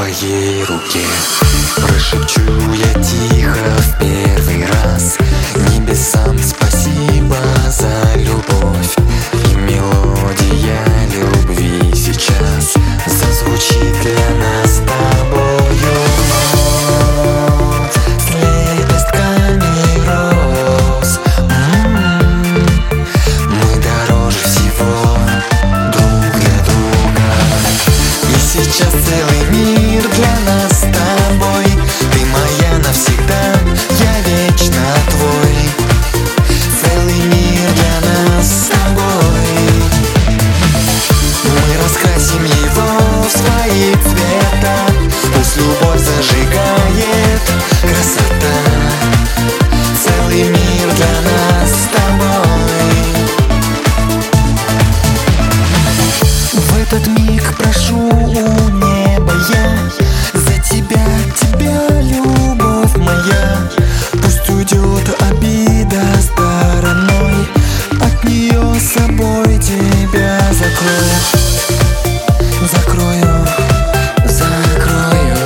твоей руке. Прошепчу я тихо в первый раз небесам спасибо за любовь. И мелодия любви сейчас зазвучит для нас с тобою. С лепестками роз мы дороже всего друг для друга. И сейчас целый мир для нас с тобой. Ты моя навсегда, я вечно твой. Целый мир для нас с тобой. Мы раскрасим его в свои цвета. Пусть любовь зажигает красота. Целый мир для нас с тобой. В этот миг прошу у неба я за тебя, тебя, любовь моя. Пусть уйдет обида стороной, от нее с собой тебя закрою. Закрою, закрою.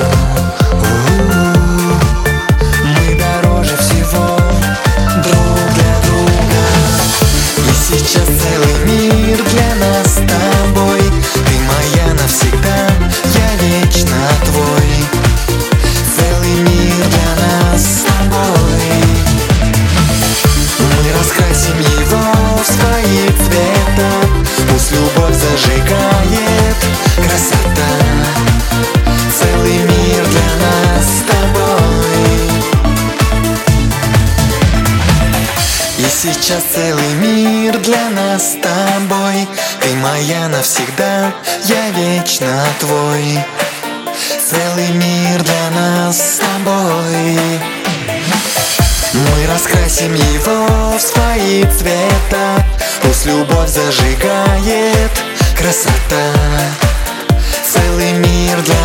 Мы дороже всего друг для друга. И сейчас целый мир для нас с тобой. Ты моя навсегда, я вечно твой. Целый мир для нас с тобой. Мы раскрасим его в свои цвета. Пусть любовь зажигает красота. Целый мир для нас с тобой. И сейчас целый мир для нас с тобой. Ты моя навсегда, я вечно твой. Целый мир для нас с тобой. Мы раскрасим его в свои цвета. Пусть любовь зажигает красота. Целый мир для